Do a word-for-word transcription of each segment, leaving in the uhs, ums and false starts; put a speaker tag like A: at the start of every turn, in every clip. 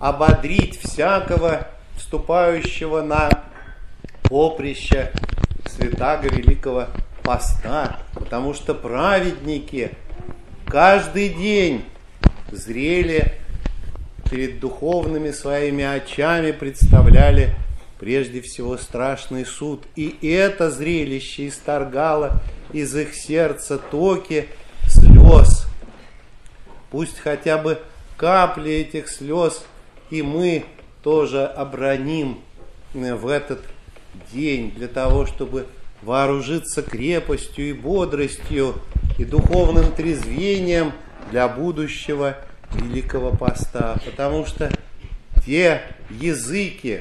A: ободрить всякого, вступающего на поприще святаго Великого Поста, потому что праведники каждый день зрели перед духовными своими очами, представляли прежде всего страшный суд. И это зрелище исторгало из их сердца токи слез. Пусть хотя бы капли этих слез и мы тоже оброним в этот день для того, чтобы вооружиться крепостью и бодростью и духовным трезвением для будущего Великого Поста. Потому что те языки,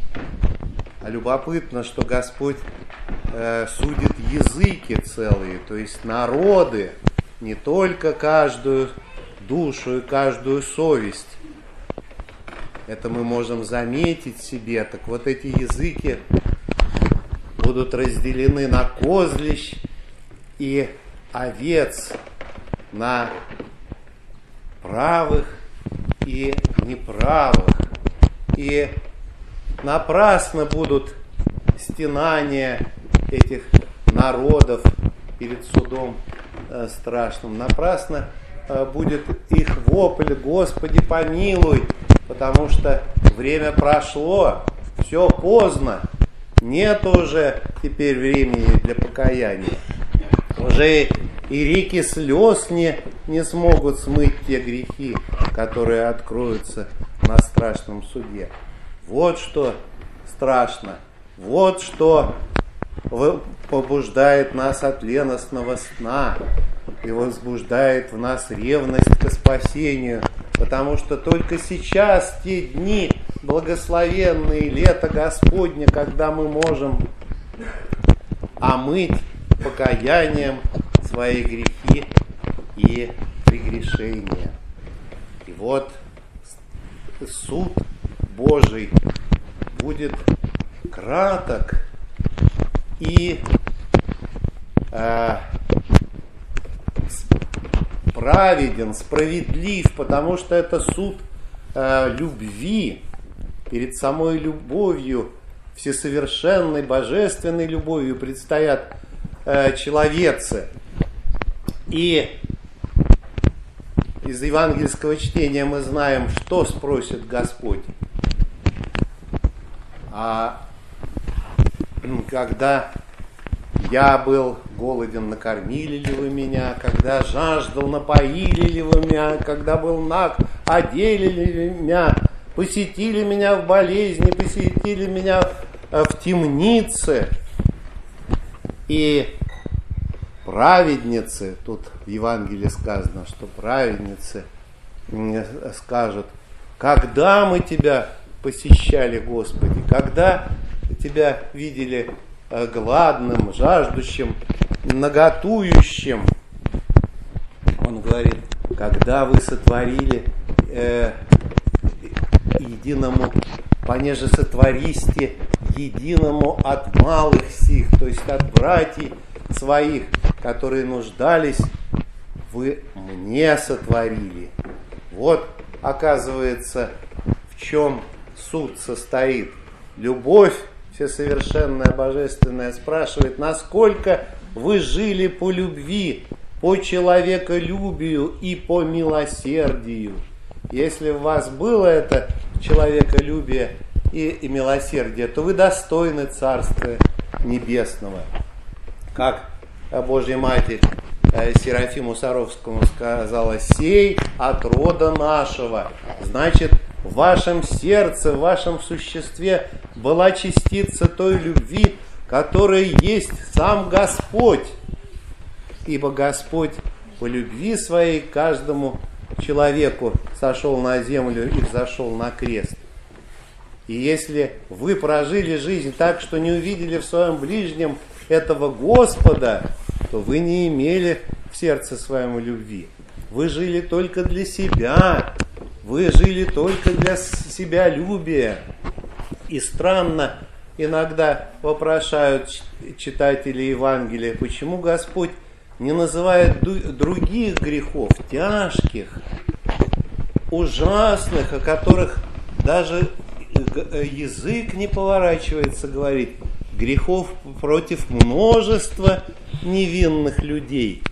A: а любопытно, что Господь э, судит языки целые, то есть народы, не только каждую душу и каждую совесть. Это мы можем заметить себе. Так вот, эти языки будут разделены на козлищ и овец, на правых и неправых. И напрасно будут стенания этих народов перед судом э, страшным. Напрасно э, будет их вопль: Господи, помилуй, потому что время прошло, все поздно, нет уже теперь времени для покаяния. Уже и реки слез не, не смогут смыть те грехи, которые откроются на страшном суде. Вот что страшно, вот что побуждает нас от леностного сна и возбуждает в нас ревность к спасению, потому что только сейчас те дни благословенные, лето Господне, когда мы можем омыть покаянием свои грехи и прегрешения. И вот суд Божий будет краток и э, праведен, справедлив, потому что это суд э, любви перед самой любовью, всесовершенной, божественной любовью предстоят э, человецы. И из евангельского чтения мы знаем, что спросит Господь. А когда я был голоден, накормили ли вы меня? Когда жаждал, напоили ли вы меня? Когда был наг, одели ли меня? Посетили меня в болезни, посетили меня в темнице. И праведницы, тут в Евангелии сказано, что праведницы скажут: когда мы тебя посещали, Господи, когда тебя видели гладным, жаждущим, наготующим. Он говорит: когда вы сотворили э, единому, понеже сотвористе единому от малых сих, то есть от братьев своих, которые нуждались, вы мне сотворили. Вот, оказывается, в чем суд состоит. Любовь всесовершенная, божественная спрашивает: насколько вы жили по любви, по человеколюбию и по милосердию. Если в вас было это человеколюбие и, и милосердие, то вы достойны Царства Небесного. Как Божья Матерь Серафиму Саровскому сказала: сей от рода нашего. Значит, в вашем сердце, в вашем существе была частица той любви, которая есть сам Господь. Ибо Господь по любви своей каждому человеку сошел на землю и взошел на крест. И если вы прожили жизнь так, что не увидели в своем ближнем этого Господа, то вы не имели в сердце своем любви. Вы жили только для себя. Вы жили только для себялюбия. И странно, иногда вопрошают читатели Евангелия, почему Господь не называет других грехов, тяжких, ужасных, о которых даже язык не поворачивается говорить грехов против множества невинных людей.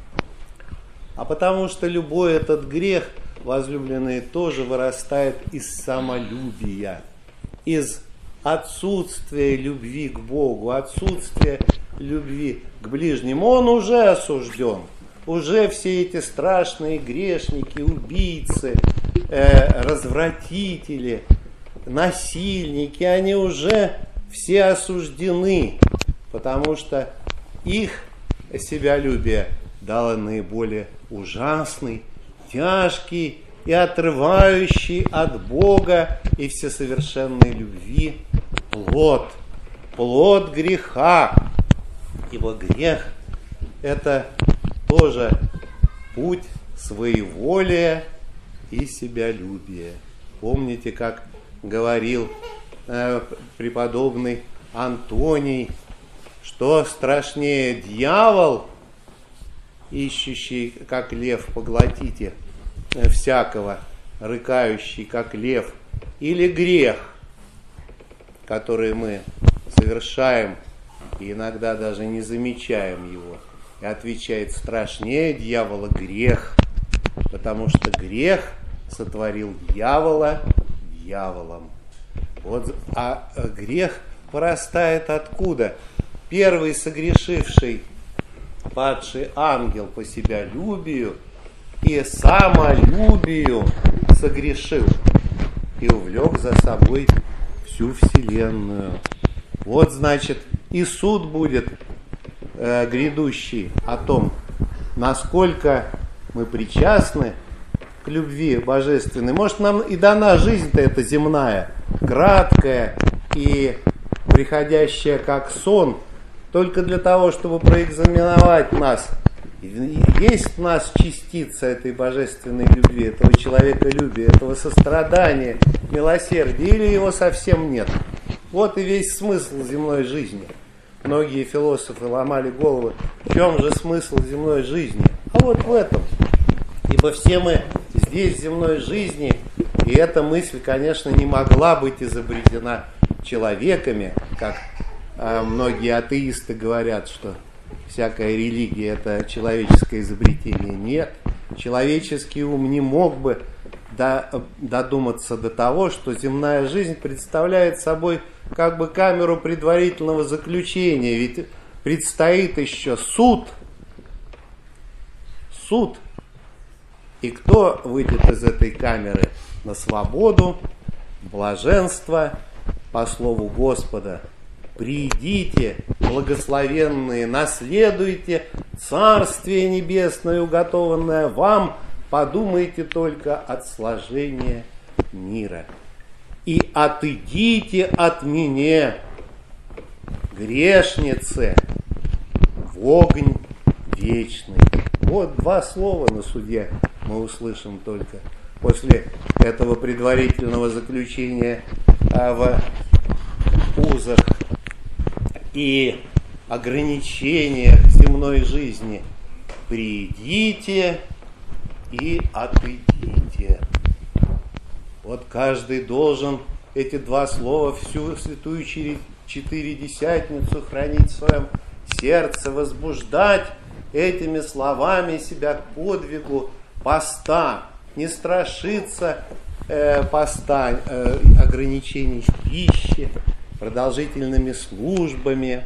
A: А потому что любой этот грех, возлюбленные, тоже вырастает из самолюбия, из отсутствия любви к Богу, отсутствия любви к ближнему. Он уже осужден. Уже все эти страшные грешники, убийцы, э, развратители, насильники, они уже все осуждены, потому что их себялюбие дало наиболее ужасный, тяжкий и отрывающий от Бога и всесовершенной любви плод, плод греха. Ибо грех – это тоже путь своеволия и себялюбия. Помните, как говорил э, преподобный Антоний, что страшнее: дьявол, ищущий, как лев, поглотите э, всякого, рыкающий, как лев, или грех, который мы совершаем и иногда даже не замечаем его. И отвечает: страшнее дьявола грех, потому что грех сотворил дьявола дьяволом. Вот, а грех порастает откуда? Первый согрешивший, падший ангел по себялюбию и самолюбию согрешил и увлек за собой всю вселенную. Вот, значит, и суд будет э, грядущий о том, насколько мы причастны к любви божественной. Может, нам и дана жизнь-то эта земная, краткая и приходящая как сон, только для того, чтобы проэкзаменовать нас. Есть в нас частица этой божественной любви, этого человеколюбия, этого сострадания, милосердия, или его совсем нет. Вот и весь смысл земной жизни. Многие философы ломали головы, в чем же смысл земной жизни? А вот в этом. Ибо все мы здесь в земной жизни, и эта мысль, конечно, не могла быть изобретена человеками, как э, многие атеисты говорят, что всякая религия – это человеческое изобретение. Нет, человеческий ум не мог бы до, додуматься до того, что земная жизнь представляет собой как бы камеру предварительного заключения, ведь предстоит еще суд. Суд. И кто выйдет из этой камеры на свободу, блаженство, по слову Господа: «Придите, благословенные, наследуйте Царствие Небесное, уготованное вам, подумайте только от сложения мира. И отойдите от меня, грешницы, в огонь вечный». Вот два слова на суде мы услышим только после этого предварительного заключения в узах и ограничениях земной жизни. Придите и отойдите. Вот каждый должен эти два слова всю святую Четыредесятницу хранить в своем сердце, возбуждать этими словами себя к подвигу поста, не страшиться э, поста, э, ограничений в пище, продолжительными службами,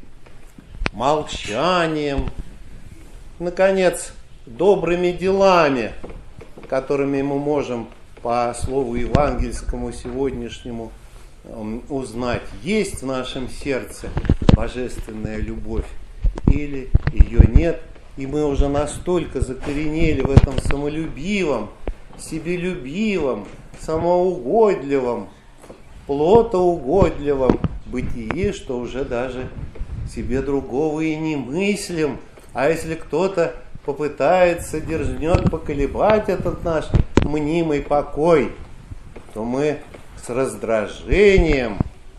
A: молчанием, наконец, добрыми делами, которыми мы можем по слову евангельскому сегодняшнему э, узнать, есть в нашем сердце божественная любовь или ее нет. И мы уже настолько закоренели в этом самолюбивом, себелюбивом, самоугодливом, плотоугодливом бытии, что уже даже себе другого и не мыслим. А если кто-то попытается, дерзнет поколебать этот наш мнимый покой, то мы с раздражением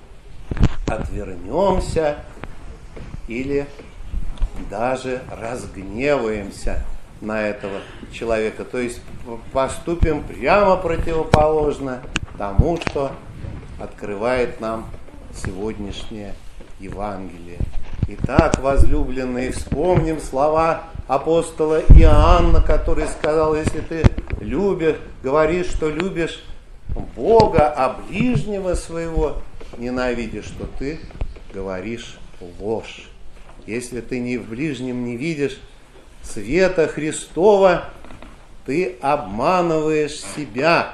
A: отвернемся или даже разгневаемся на этого человека. То есть поступим прямо противоположно тому, что открывает нам сегодняшнее Евангелие. Итак, возлюбленные, вспомним слова апостола Иоанна, который сказал: если ты любишь, говоришь, что любишь Бога, а ближнего своего ненавидишь, что ты говоришь ложь. Если ты ни в ближнем не видишь света Христова, ты обманываешь себя.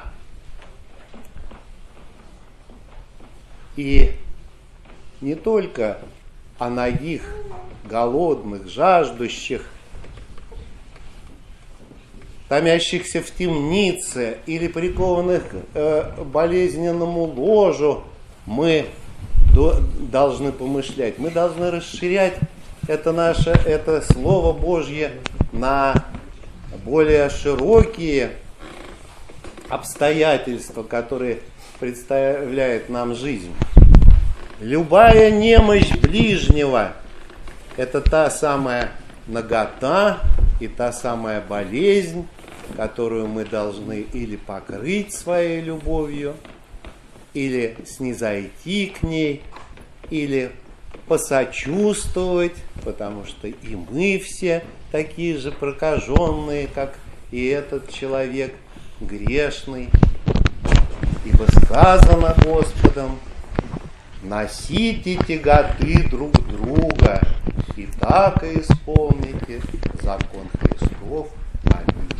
A: И не только о нагих, голодных, жаждущих, томящихся в темнице или прикованных к э, болезненному ложу мы до, должны помышлять. Мы должны расширять это наше, это Слово Божье на более широкие обстоятельства, которые представляет нам жизнь. Любая немощь ближнего – это та самая нагота и та самая болезнь, которую мы должны или покрыть своей любовью, или снизойти к ней, или посочувствовать, потому что и мы все такие же прокаженные, как и этот человек грешный. Ибо сказано Господом: носите тяготы друг друга, и так и исполните закон Христов. Аминь.